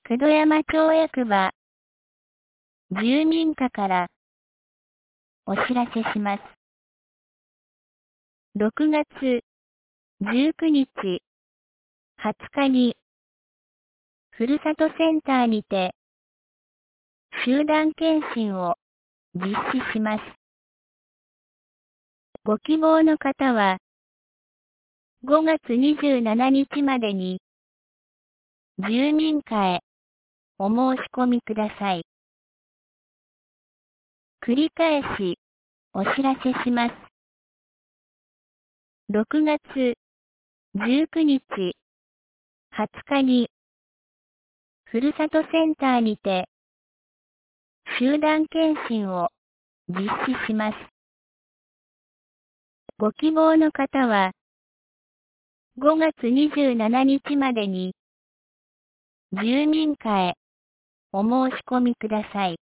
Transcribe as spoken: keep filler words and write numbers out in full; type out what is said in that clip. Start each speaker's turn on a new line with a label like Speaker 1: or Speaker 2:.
Speaker 1: 九度山町役場住民課からお知らせします。ろくがつじゅうくにち、はつかに、ふるさとセンターにて、集団検診を実施します。ご希望の方は、ごがつにじゅうしちにちまでに、住民課へお申し込みください。繰り返し、お知らせします。ろくがつじゅうくにち、はつかに、ふるさとセンターにて、集団検診を実施します。ご希望の方は、ごがつにじゅうしちにちまでに、住民課へお申し込みください。